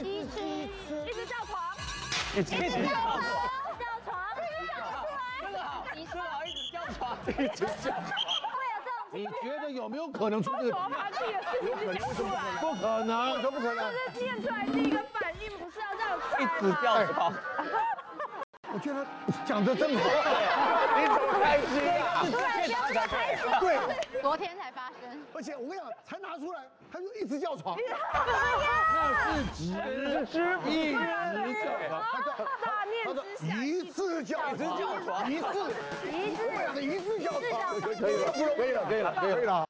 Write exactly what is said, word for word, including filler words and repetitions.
一直一直一直叫床， 一直叫床， 叫床，叫得出来。 这个好，这个好，一直叫床，一直叫床。 会有这种你觉得有没有可能出这个？ 爬爬地的事情是讲出来， 不可能，都不可能。 这念出来第一个反应不是要这样猜一直叫床。 我觉得讲的真好， 你怎么开心啊？ 对，不要开心。 对， 昨天才发生。 而且我跟你讲，才拿出来，他就一直叫床， 那是直直一直叫床， 大念之下， 一次叫一直叫床， 一次， 一我们两个一次叫床， 一次叫床可以了，可以了，可以了，可以了。